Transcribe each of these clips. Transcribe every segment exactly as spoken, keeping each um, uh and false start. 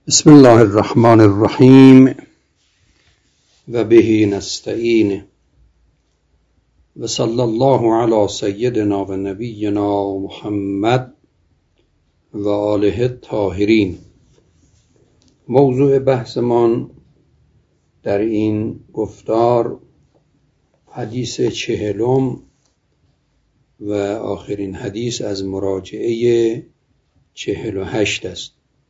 بسم الله الرحمن الرحیم و به نستعین و صلی الله علی سیدنا و نبینا محمد و آله الطاهرین. موضوع بحثمان در این گفتار حدیث چهلم و آخرین حدیث از مراجعه چهل و هشت است.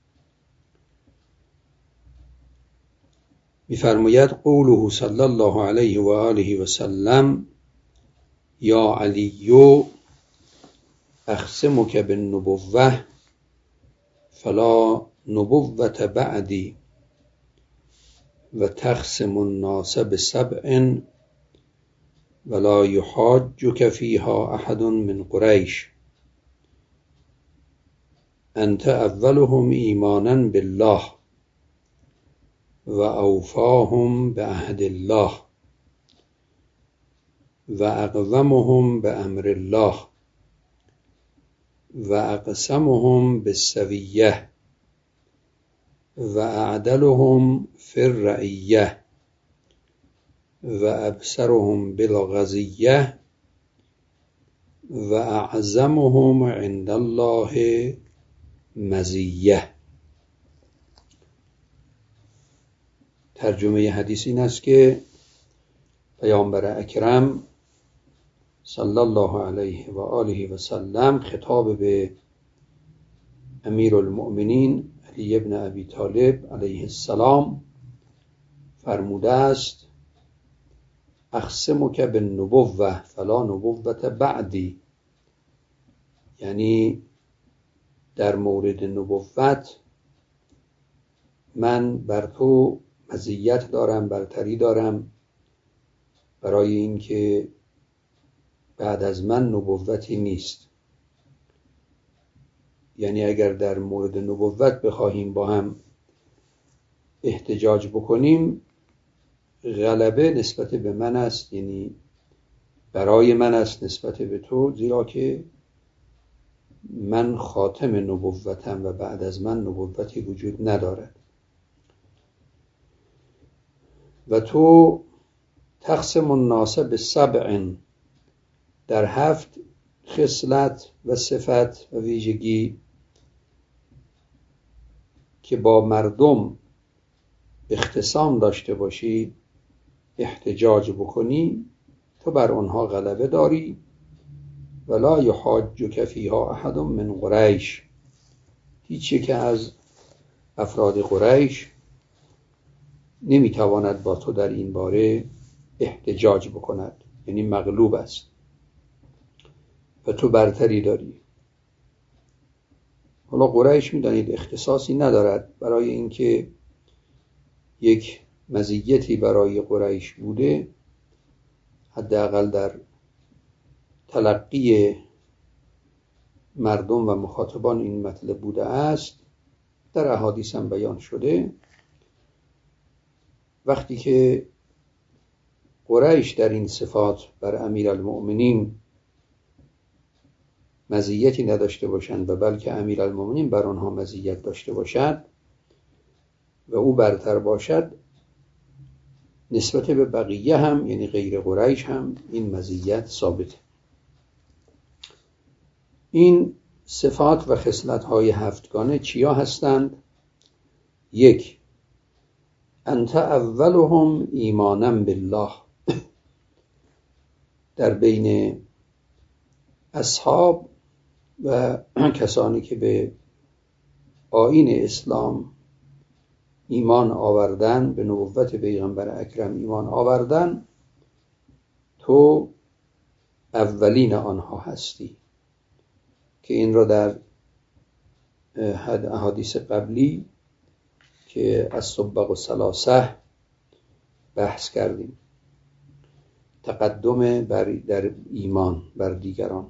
می‌فرماید قوله صلی الله علیه و آله و سلم یا علی اخصمک بالنبوة فلا نبوة بعدی و تخصم الناس بسبع ولا يحاجك فيها احد من قریش انت اولهم ایمانا بالله و اوفاهم بعهد الله و اقومهم بامر الله و اقسمهم بالسویه و اعدلهم فی الرعیه و ابصرهم بالغزیه و اعظمهم عند الله مزیه. ترجمه حدیث این است که پیامبر اکرم صلی الله علیه و آله و سلم خطاب به امیر المؤمنین علی ابن ابی طالب علیه السلام فرموده است اخصمک بالنبوة فلا نبوة بعدی، یعنی در مورد نبوت من بر تو مزیت دارم، برتری دارم، برای اینکه بعد از من نبوتی نیست. یعنی اگر در مورد نبوت بخواهیم با هم احتجاج بکنیم غلبه نسبت به من است، یعنی برای من است نسبت به تو، زیرا که من خاتم نبوتم و بعد از من نبوتی وجود ندارد و تو تقسم الناس بسبع، در هفت خصلت و صفت و ویژگی که با مردم اختصام داشته باشی احتجاج بکنی، تو بر آنها غلبه داری. ولا یحاجک فیها احد من قریش، هیچ یک از افراد قریش نمیتواند با تو در این باره احتجاج بکند، یعنی مغلوب است و تو برتری داری. حالا قریش میدانید اختصاصی ندارد، برای اینکه یک مزیتی برای قریش بوده، حداقل در تلقی مردم و مخاطبان این مطلب بوده است، در احادیث هم بیان شده. وقتی که قریش در این صفات بر امیرالمؤمنین مزیتی نداشته باشند و بلکه امیرالمؤمنین بر آنها مزیت داشته باشد و او برتر باشد، نسبت به بقیه هم یعنی غیر قریش هم این مزیت ثابته. این صفات و خصلت‌های هفتگانه چیا هستند؟ یک، انت اولهم ایمانا بالله، در بین اصحاب و کسانی که به آیین اسلام ایمان آوردن، به نبوت پیغمبر اکرم ایمان آوردن، تو اولین آنها هستی، که این را در احادیث قبلی که از سبق و ثلاثه بحث کردیم، تقدم بر در ایمان بر دیگران.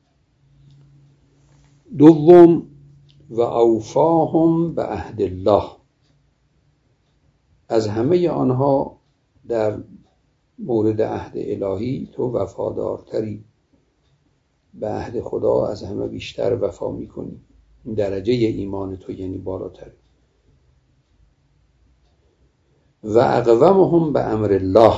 دوم، و اوفاهم به عهد الله، از همه آنها در مورد عهد الهی تو وفادارتری، به عهد خدا از همه بیشتر وفا میکنی، درجه ایمان تو یعنی بالاتر. و اقومهم به امر الله،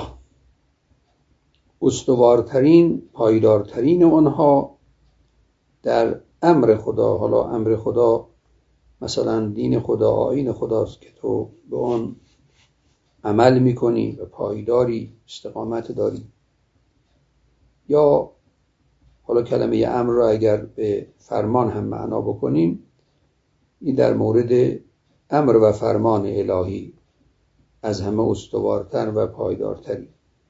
استوارترین پایدارترین آنها در امر خدا. حالا امر خدا مثلا دین خدا، آیین خداست که تو به آن عمل میکنی و پایداری، استقامت داری. یا حالا کلمه امر را اگر به فرمان هم معنا بکنیم، این در مورد امر و فرمان الهی از همه استوارتر و پایدارتری.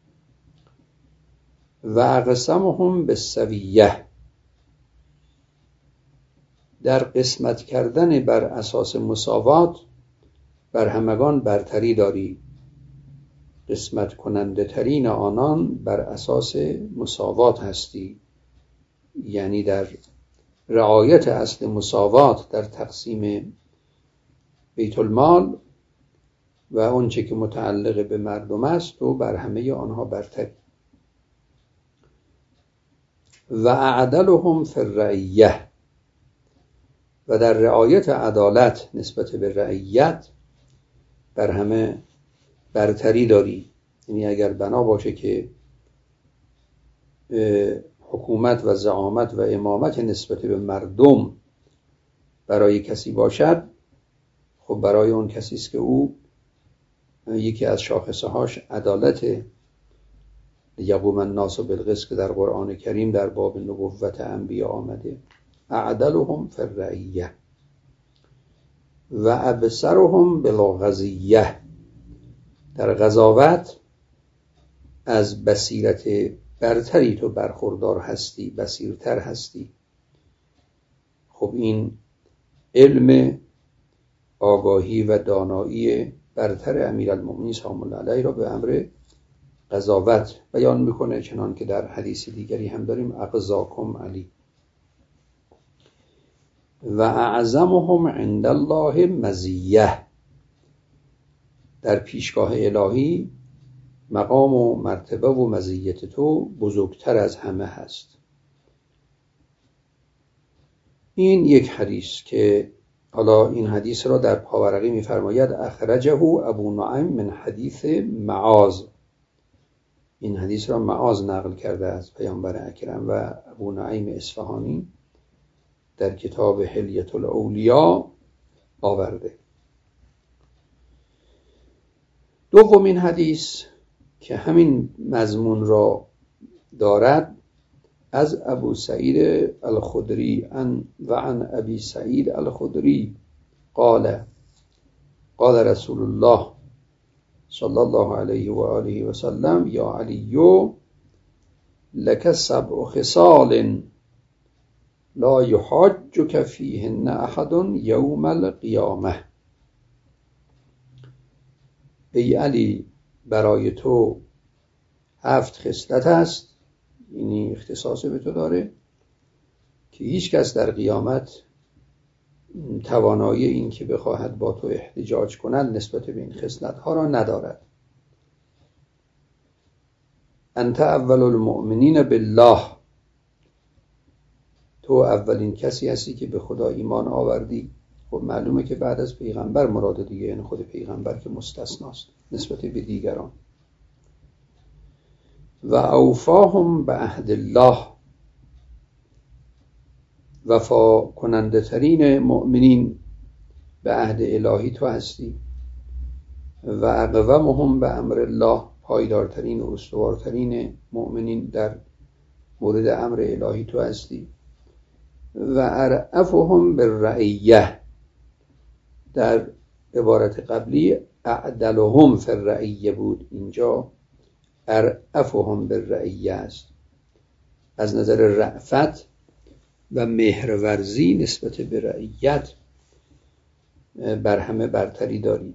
و اقسمهم بالسویه، در قسمت کردن بر اساس مساوات بر همگان برتری داری. قسمت کننده ترین آنان بر اساس مساوات هستی، یعنی در رعایت اصل مساوات در تقسیم بیت المال و اونچه که متعلق به مردم است و بر همه آنها برتری. و اعدلهم فی الرعیه، و در رعایت عدالت نسبت به رعیت بر همه برتری داری. یعنی اگر بنا باشه که حکومت و زعامت و امامت نسبت به مردم برای کسی باشد، خب برای اون کسی است که او یکی از شاخصه هاش عدالت، یقوم الناس بالقسط که در قرآن کریم در باب نبوت انبیا آمده. اعدلهم فی الرعیه و ابصرهم بالغزیه، در قضاوت از بصیرت برتری تو برخوردار هستی، بصیرتر هستی. خب این علم، آگاهی و دانایی برتر امیرالمؤمنین سلام الله علیه را به امر قضاوت بیان میکنه، چنان که در حدیث دیگری هم داریم اقضاکم علی. و اعظمهم عند الله مزیه، در پیشگاه الهی مقام و مرتبه و مزیت تو بزرگتر از همه هست. این یک حدیث که حالا این حدیث را در پاورقی می‌فرماید اخرجه ابو نعیم من حدیث معاذ. این حدیث را معاذ نقل کرده از پیامبر اکرم و ابو نعیم اصفهانی در کتاب حلیة الاولیا آورده. دومین حدیث که همین مضمون را دارد از ابو سعید الخدری و عن ابی سعید الخدری قال قال رسول الله صلی الله علیه و آله و سلم یا علی لک سبع خصال لا یحاجک فیهن احد یوم القیامه. ای علی، برای تو هفت خصلت است، یعنی اختصاص به تو داره که هیچ کس در قیامت توانایی این که بخواهد با تو احتجاج کند نسبت به این خصلت ها را ندارد. انت اول المؤمنین بالله، تو اولین کسی هستی که به خدا ایمان آوردی. خب معلومه که بعد از پیغمبر مراد دیگه، یعنی خود پیغمبر که مستثناست نسبت به دیگران. و اوفاهم به عهد الله، وفا کننده ترین مؤمنین به عهد الهی تو هستی. و اقومهم به امر الله، پایدارترین و استوارترین مؤمنین در مورد امر الهی تو هستی. و ارعفهم بالرعیه، در عبارت قبلی اعدلهم فی الرعیه بود، اینجا ارعفهم بالرعیه است. از نظر رأفت و مهرورزی نسبت به رعیت بر همه برتری داری.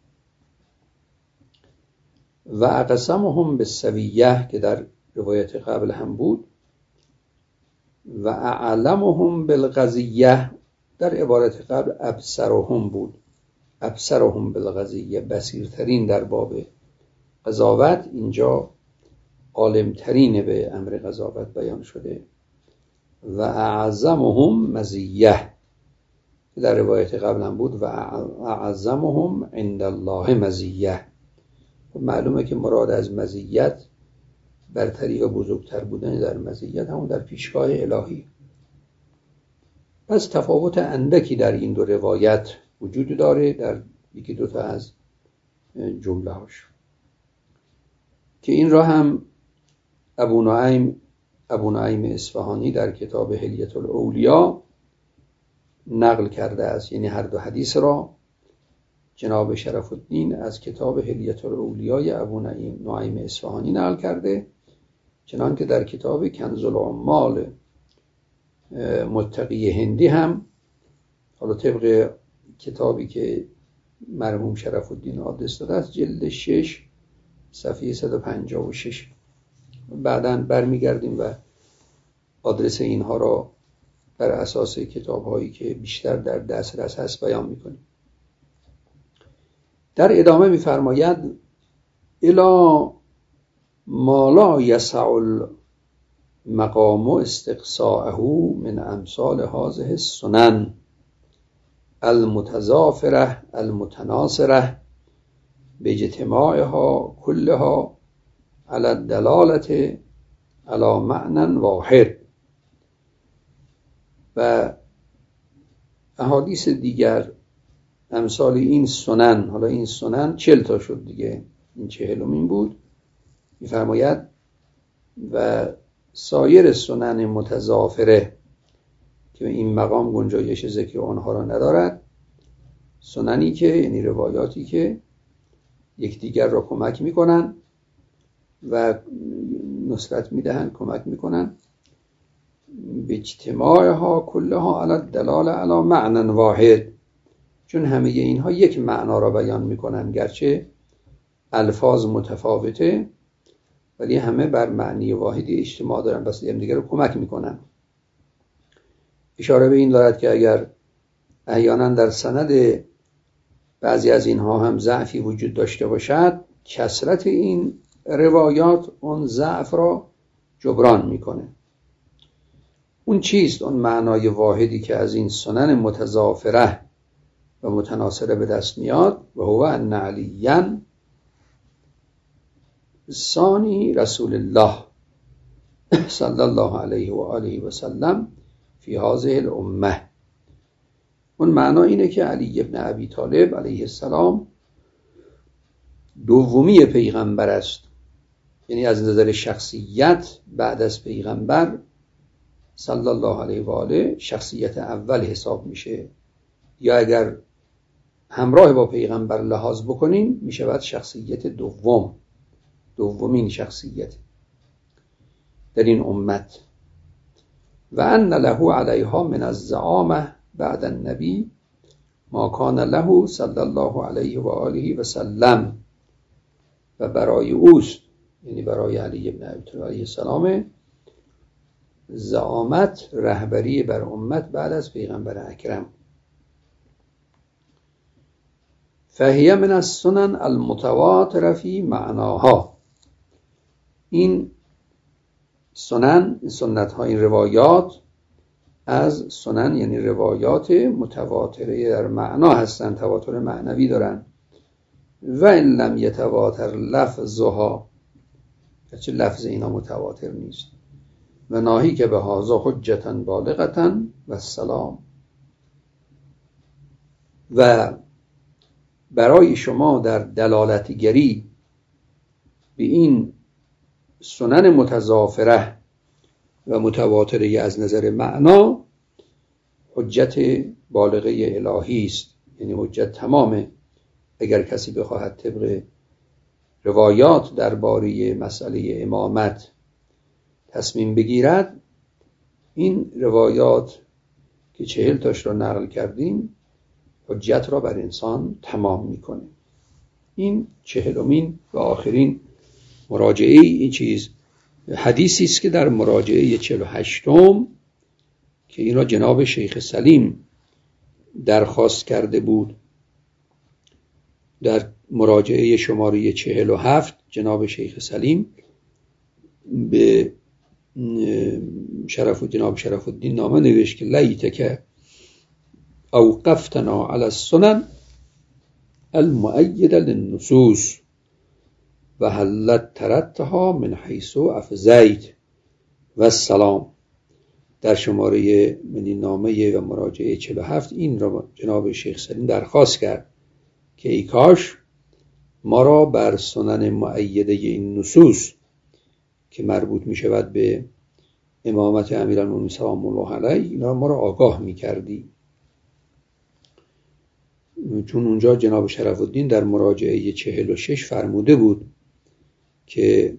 و اقسمهم بالسویه که در روایت قبل هم بود. و اعلمهم بالغزیه در عبارت قبل ابصرهم بود، ابصرهم بالغزیه، بصیرترین در باب قضاوت، اینجا عالمترین به امر قضاوت بیان شده. و اعظمهم مزیه که در روایت قبل هم بود و اعظمهم عند الله مزیه، معلومه که مراد از مزیت برتری یا بزرگتر بودن در مزیت همون در پیشگاه الهی. پس تفاوت اندکی در این دو روایت وجود داره در یکی دوتا از جمله هاش که این را هم ابو نعیم ابو نعیم اصفهانی در کتاب حلیة الاولیا نقل کرده است. یعنی هر دو حدیث را جناب شرف الدین از کتاب حلیة الاولیای ابو نعیم نعیم اصفهانی نقل کرده، چنان که در کتاب کنز العمال متقی هندی هم، حالا طبق کتابی که مرحوم شرف الدین آدرس داده است، جلد شش صفحه صد و پنجاه و شش، بعداً برمیگردیم و آدرس اینها را بر اساس کتاب هایی که بیشتر در دسترس هست بیان میکنیم. در ادامه میفرماید الی ما لا یسع المقام استقصاءه من امثال هذه السنن المتضافره المتناصره باجتماعها كلها على الدلاله على معنى واحد. و احادیث دیگر امثال این سنن، حالا این سنن چل تا شد دیگه، این چهلمین بود، میفرماید و سایر سنن متضافره که این مقام گنجایش ذکر آنها را ندارد، سننی که یعنی روایاتی که یکدیگر را کمک میکنن و نصرت میدهن، کمک میکنن، به اجتماعها کلها علی الدلاله علی معنی واحد، چون همه اینها یک معنا را بیان میکنن، گرچه الفاظ متفاوته ولی همه بر معنی واحدی اجتماع دارن، بس هم دیگر رو کمک میکنن. اشاره به این دارد که اگر احیانا در سند بعضی از اینها هم ضعفی وجود داشته باشد، کثرت این روایات اون ضعف را جبران میکنه. اون چیست؟ اون معنای واحدی که از این سنن متضافره و متناصره به دست میاد، و هو ان علیاً ثانی رسول الله صلی الله علیه و آله و سلم فی هذه الامه. اون معنا اینه که علی ابن ابی طالب علیه السلام دومی پیغمبر است، یعنی از نظر شخصیت بعد از پیغمبر صلی الله علیه و آله شخصیت اول حساب میشه، یا اگر همراه با پیغمبر لحاظ بکنیم میشود شخصیت دوم، دومین شخصیت در این امت. و ان له علیها من الزعامه بعد النبی ما کان له صلی الله علیه و آله و سلم، و برای اوست، یعنی برای علی ابن ابی طالب علیه السلام، زعامت، رهبری بر امت بعد از پیغمبر اکرم. فهی من السنن المتواتر فی معناها. این سنن، سنت ها، این روایات از سنن یعنی روایات متواتره در معنا هستند، تواتر معنوی دارن. و ان لم یتواتر لفظها، چه لفظ اینا متواتر نیست. و ناهی که به هازا حجتا بالغتا و السلام. و برای شما در دلالتگری به این سنن متضافره و متواتره از نظر معنا حجت بالغه الهی است، یعنی حجت تمامه. اگر کسی بخواهد طبق روایات درباره مسئله امامت تصمیم بگیرد، این روایات که چهل تاش را نقل کردیم حجت را بر انسان تمام میکنه. این چهلمین و آخرین مراجعه این چیز حدیثی است که در مراجعه چهل و هشتم که این را جناب شیخ سلیم درخواست کرده بود، در مراجعه شماره چهل و هفت جناب شیخ سلیم به شرف جناب شرف الدین نامه نوشت که لیتک اوقفتنا علی السنن المؤیده للنصوص و حلت ترتها من حیث افزیت و السلام. در شماره مدیننامه و مراجعه چهل و هفت این را جناب شیخ سلیم درخواست کرد که ای کاش ما را بر سنن مؤیده این نصوص که مربوط می شود به امامت امیرالمومنین سلام الله علیه اینا ما را آگاه می کردی. چون اونجا جناب شرف الدین در مراجعه چهل و شش فرموده بود که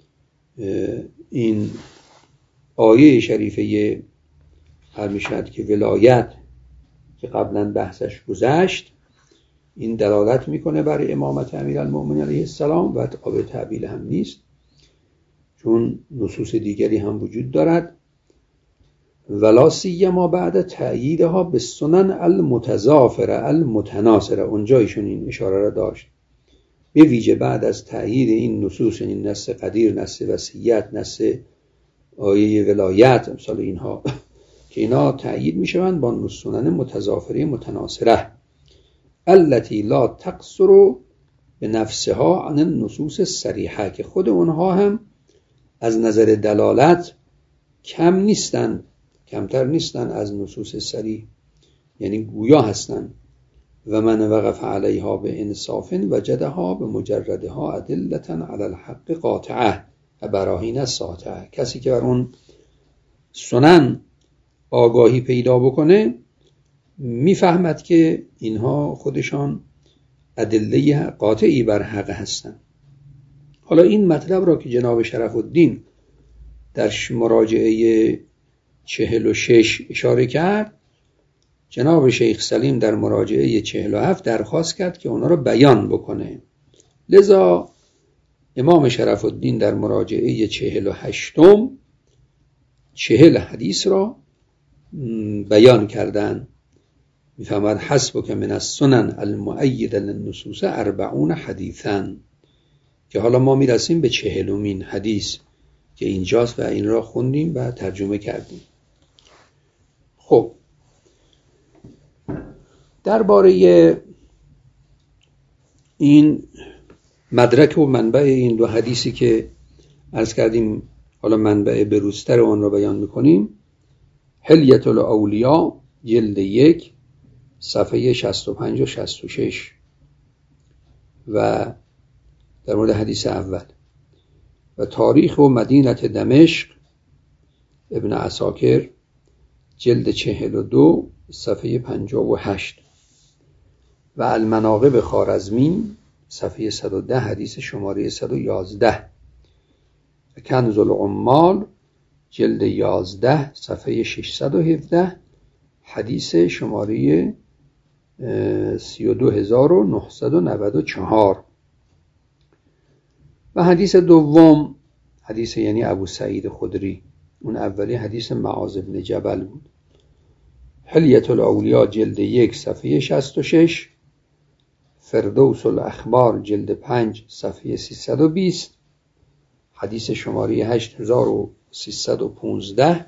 این آیه شریفه هر میشد که ولایت که قبلا بحثش گذشت این دلالت میکنه بر امامت امیرالمومنین علیه السلام و قابل تعبیل هم نیست، چون نصوص دیگری هم وجود دارد. ولا سیما بعد تأییدها به سنن المتضافره المتناصره، اونجا ایشون این اشاره را داشت، به ویژه بعد از تأیید این نصوص، این نص قدیر، نص وصیت، نص آیه ولایت، امثال اینها که اینا تأیید میشوند با سنن متضافره متناصره التي لا تقصر به نفسها عن النصوص الصریحه، که خود اونها هم از نظر دلالت کم نیستن، کمتر نیستن از نصوص صریح، یعنی گویا هستن. و من وقف علیها به انصاف وجدها به مجردها ادلتا علی الحق قاطعه و براهین ساطعه. کسی که بر اون سنن آگاهی پیدا بکنه میفهمد که اینها خودشان ادله قاطعی بر حق هستند. حالا این مطلب را که جناب شرف الدین در مراجعه چهل و شش اشاره کرد، جناب شیخ سلیم در مراجعه چهل و هفت درخواست کرد که اونا را بیان بکنه. لذا امام شرف الدین در مراجعه چهل و هشتم چهل حدیث را بیان کردن. میفهمد حسب که من السنن المؤید للنصوص اربعون حدیثا، که حالا ما میرسیم به چهلمین حدیث که اینجاست و این را خوندیم و ترجمه کردیم. خب درباره این مدرک و منبع این دو حدیثی که عرض کردیم، حالا منبع بروزتر آن را بیان میکنیم. حلیة الاولیاء جلد یک صفحه شصت و پنج و شصت و شش و در مورد حدیث اول. و تاریخ و مدینه دمشق ابن عساکر جلد چهل و دو صفحه پنجاه و هشت و المناقب خوارزمی صفحه صد و ده حدیث شماره صد و یازده و کنز العمال جلد یازده صفحه ششصد و هفده حدیث شماره سی و دو هزار و نهصد و نود و چهار. و حدیث دوم حدیث یعنی ابو سعید خدری، اون اولی حدیث معاذ بن جبل بود. حلیة الاولیاء جلد یک صفحه شصت و شش، فردوس الاخبار جلد پنج صفحه سیصد و بیست حدیث شماره هشت هزار و سیصد و پانزده.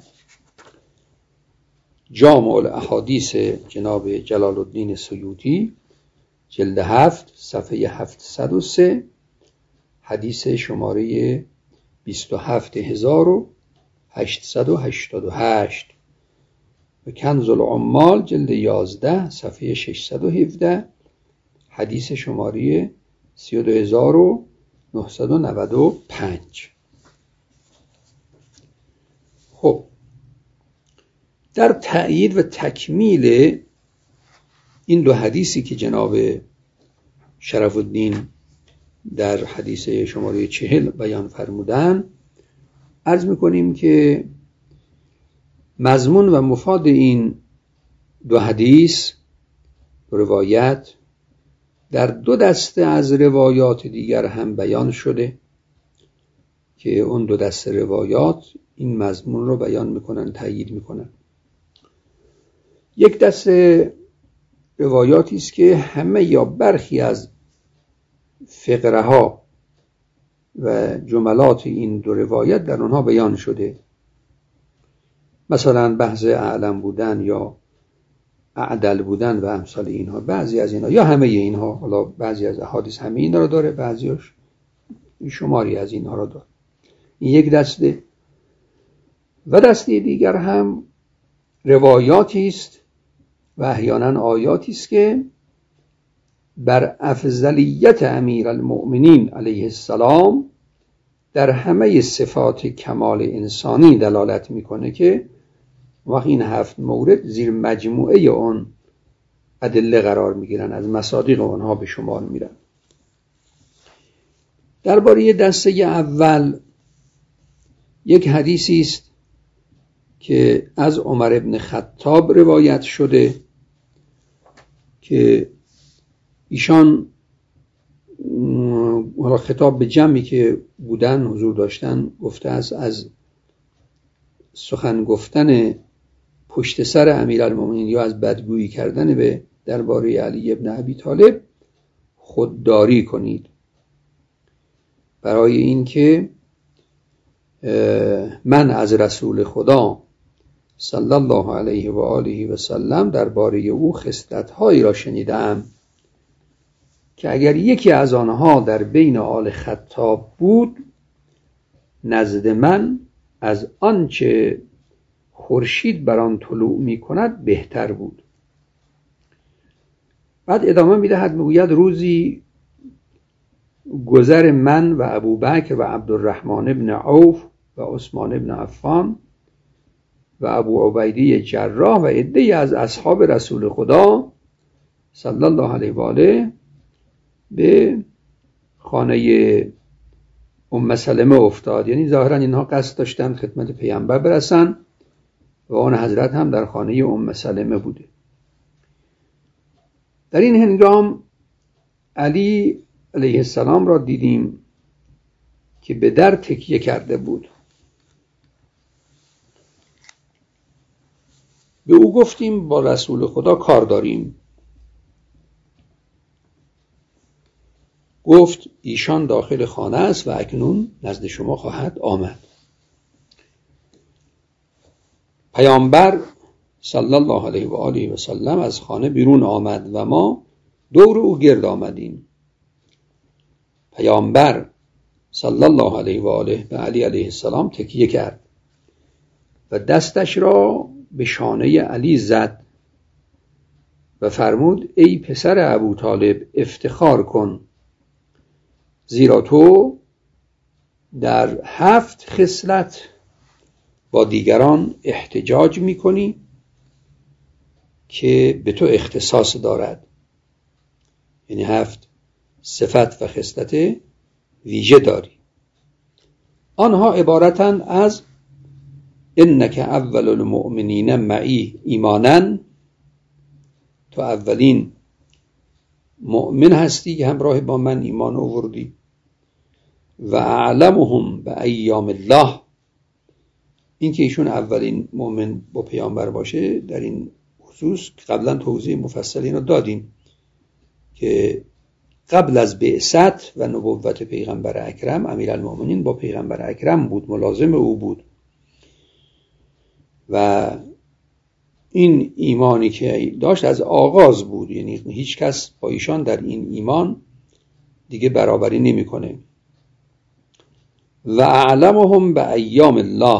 جامع الاحادیث جناب جلال الدین سیوطی جلد هفت صفحه هفتصد و سه حدیث شماره بیست و هفت هزار و هشتصد و هشتاد و هشت و کنز العمال جلد یازده صفحه ششصد و هفده حدیث شماره سی و دو هزار و نهصد و نود و پنج. خب در تأیید و تکمیل این دو حدیثی که جناب شرف الدین در حدیث شماره چهل بیان فرمودن، عرض میکنیم که مضمون و مفاد این دو حدیث دو روایت در دو دسته از روایات دیگر هم بیان شده که اون دو دسته روایات این مضمون رو بیان میکنن، تأیید میکنن. یک دسته روایاتی است که همه یا برخی از فقره ها و جملات این دو روایت در اونها بیان شده، مثلا بحث اعلم بودن یا اعدل بودن و امثال اینها، بعضی از اینها یا همه اینها. حالا بعضی از احادیث همه اینا رو داره، بعضیش شماری از اینها را داد. این یک دسته. و دسته دیگر هم روایاتی است و احیانا آیاتی است که بر افضلیت امیرالمؤمنین علیه السلام در همه صفات کمال انسانی دلالت میکنه که وقتی این هفت مورد زیر مجموعه اون ادله قرار میگیرن، از مصادیق اونها به شمار میرن. درباره دسته اول یک حدیثی است که از عمر ابن خطاب روایت شده که ایشان حالا خطاب به جمعی که بودن حضور داشتن گفته است از سخن گفتن پشت سر امیرالمومنین یا از بدگویی کردن به درباره علی ابن ابی طالب خودداری کنید، برای اینکه من از رسول خدا صلی الله علیه و آله و سلم درباره او خصلت‌هایی را شنیدم که اگر یکی از آنها در بین آل خطاب بود نزد من از آنچه خورشید بر آن طلوع می کند بهتر بود. بعد ادامه میدهد، میگوید روزی گذر من و ابوبکر و عبدالرحمن ابن عوف و عثمان ابن عفان و ابو عبیده جراح و عده‌ای از اصحاب رسول خدا صلی الله علیه و آله به خانه ام سلمه افتاد. یعنی ظاهرا اینها قصد داشتن خدمت پیامبر برسن و آن حضرت هم در خانه ام سلمه بوده. در این هنگام علی علیه السلام را دیدیم که به در تکیه کرده بود. به او گفتیم با رسول خدا کار داریم. گفت ایشان داخل خانه است و اکنون نزد شما خواهد آمد. پیامبر صلی الله علیه و آله و سلم از خانه بیرون آمد و ما دور او گرد آمدیم. پیامبر صلی الله علیه و آله به علی علیه السلام تکیه کرد و دستش را به شانه علی زد و فرمود ای پسر ابو طالب افتخار کن، زیرا تو در هفت خصلت با دیگران احتجاج میکنی که به تو اختصاص دارد. یعنی هفت صفت و خصلت ویژه داری. آنها عبارتند از انک اول المؤمنین معی ایمانا، تو اولین مؤمن هستی که همراه با من ایمان آوردی. و اعلمهم به ایام الله، این که ایشون اولین مؤمن با پیامبر باشه در این خصوص قبلا توضیح مفصلی رو دادیم که قبل از بعثت و نبوت پیغمبر اکرم امیرالمؤمنین با پیغمبر اکرم بود، ملازم او بود و این ایمانی که داشت از آغاز بود. یعنی هیچ کس با ایشان در این ایمان دیگه برابری نمی‌کنه. و اعلمهم به ایام الله،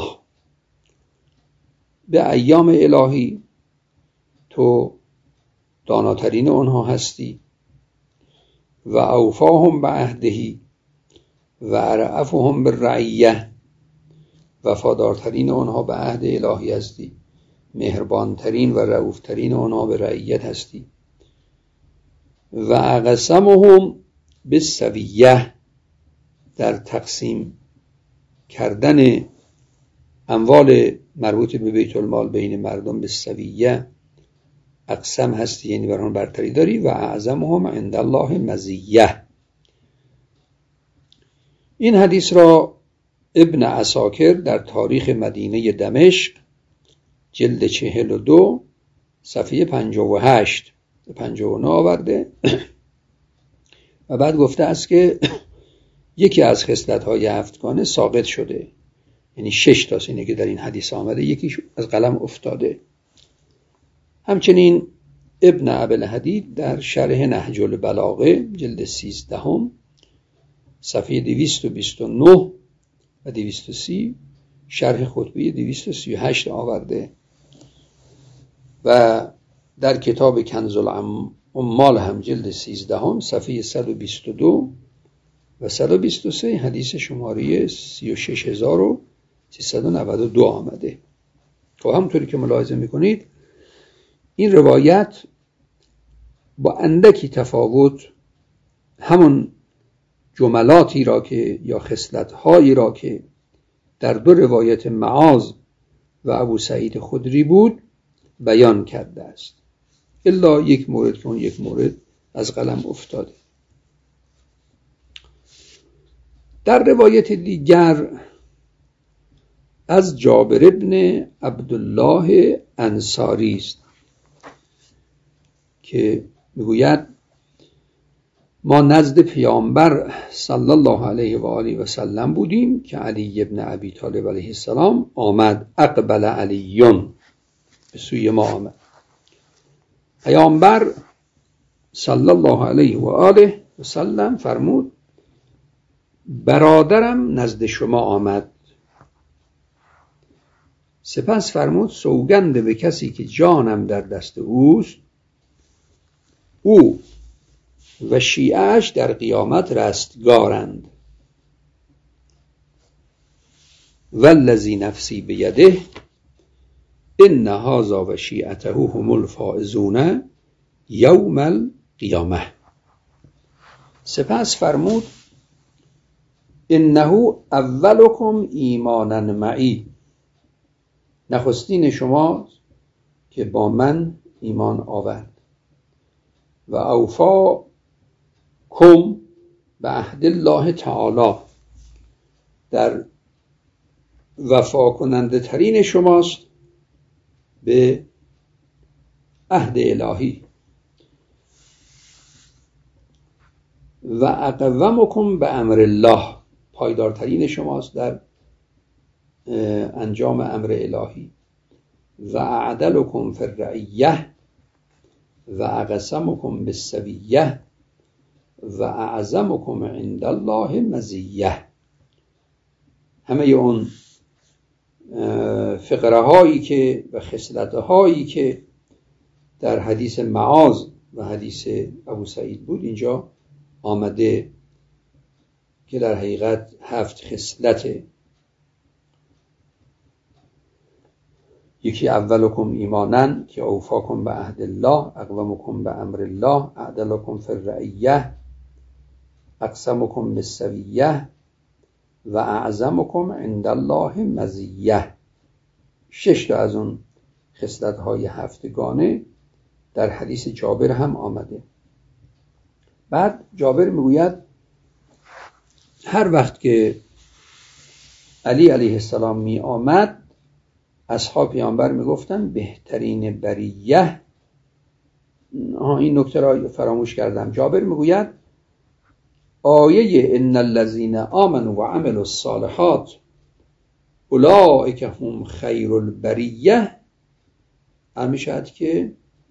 به ایام الهی تو داناترین آنها هستی. و اوفاهم به عهدهی و ارعفهم به رعیه، وفادارترین آنها به عهد الهی هستی، مهربانترین و رؤوفترین آنها به رعیت هستی. و اقسمهم بالسویه، در تقسیم کردن اموال مربوط به بیت المال بین مردم به سویه اقسم هستی، یعنی بران برتری داری. و اعظمهم عند الله مزیه. این حدیث را ابن عساکر در تاریخ مدینه دمشق جلد چهل و دو صفحه پنجاه و هشت پنجاه و نه آورده و بعد گفته است که یکی از خصلت‌های هفتگانه ساقط شده، یعنی شش تاست اینه که در این حدیث آمده، یکیش از قلم افتاده. همچنین ابن ابی الحدید در شرح نهج البلاغه جلد سیزدهم صفحه دویست و بیست و نه و دویست و سی شرح خطبه دویست و سی و هشت آورده و در کتاب کنز العمال هم جلد سیزده هم صفحه صد و بیست و دو و صد و بیست و سه حدیث شماره سی و شش هزار و سیصد و نود و دو آمده. خب همونطوری که ملاحظه میکنید این روایت با اندکی تفاوت همون جملاتی را که یا خصلت‌هایی را که در دو روایت معاذ و ابو سعید خدری بود بیان کرده است، الا یک مورد که اون یک مورد از قلم افتاده. در روایت دیگر از جابر ابن عبدالله انصاری است که میگوید ما نزد پیامبر صلی الله علیه و آله و سلم بودیم که علی ابن ابی طالب علیه السلام آمد. اقبل علیون، به سوی ما آمد. پیامبر صلی الله علیه و آله و سلم فرمود برادرم نزد شما آمد. سپس فرمود سوگند به کسی که جانم در دست اوست، او و شیعه‌اش در قیامت رستگارند. والذی نفسی بیده ان هذا و شیعته هم الفائزون یوم القیامه. سپس فرمود انه اولکم ایمانا معی، نخستین شما که با من ایمان آورد. و اوفا کم به عهد الله تعالی، در وفا کننده ترین شماست به عهد الهی. و اقومکم به امر الله، پایدارترین شماست در انجام امر الهی. و اعدلکم فی الرعیه و اقسمکم بالسویه و اعظمکم عند الله مزیه. همه اون فقره هایی که و خصلت هایی که در حدیث معاذ و حدیث ابو سعید بود اینجا آمده که در حقیقت هفت خصلته. یکی اولکم ایمانن که اوفاکم به عهد الله، اقومکم به امر الله، اعدلکم فی الرعیه، اقسمکم بالسویه و اعظمکم عند الله مزیه. شش تا از اون خصلت های هفتگانه در حدیث جابر هم آمده. بعد جابر میگوید هر وقت که علی علیه السلام می آمد اصحاب پیامبر میگفتن بهترین بریه. این نکته را فراموش کردم. جابر میگوید آیه ان الذین آمنوا و عملوا الصالحات اولئک هم خیر البریه میشد که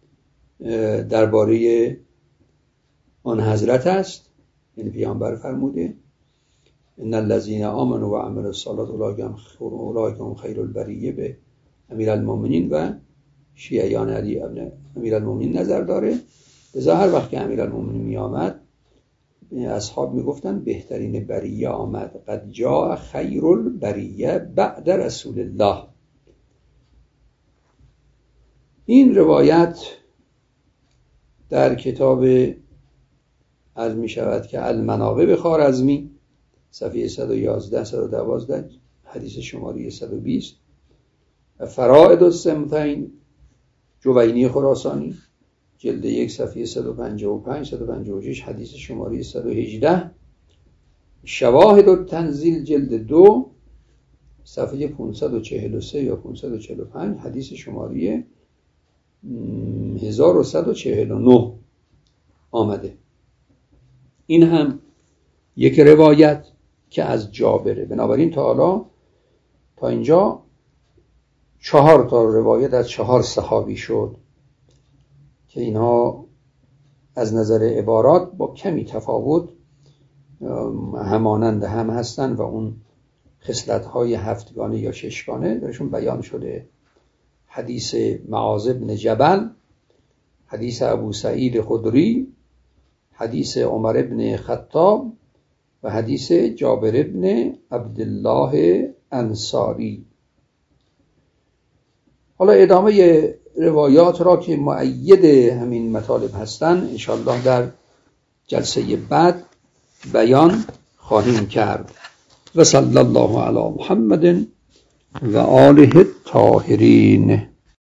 درباره آن حضرت است، یعنی پیامبر فرموده ان الذین آمنوا و عملوا الصالحات اولئک هم خیر البریه به امیرالمومنین و شیعیان علی ابن امیرالمومنین نظر داره. لذا هر وقت که امیرالمومنین می آمد اصحاب می گفتن بهترین بریه آمد، قد جاء خیر البریه بعد رسول الله. این روایت در کتاب عرض می شود که المناقب خوارزمی صفحه صد و یازده صد و دوازده حدیث شماره صد و بیست و فرائد السمتین جوینی خراسانی جلد یک صفحه صد و پنجاه و پنج صد و پنجاه و شش حدیث شماره صد و هجده، شواهد التنزیل جلد دو صفحه پانصد و چهل و سه یا پانصد و چهل و پنج حدیث شماره هزار و صد و چهل و نه آمده. این هم یک روایت که از جابره. بنابراین تا حالا تا اینجا چهار تا روایت از چهار صحابی شد که اینها از نظر عبارات با کمی تفاوت همانند هم هستن و اون خصلت‌های هفتگانه یا ششگانه درشون بیان شده. حدیث معاذ بن جبل، حدیث ابو سعید خدری، حدیث عمر بن خطاب و حدیث جابر بن عبدالله انصاری. حالا ادامه روایات را که مؤید همین مطالب هستند انشاءالله در جلسه بعد بیان خواهیم کرد. و صلی الله علی محمد و آله الطاهرین.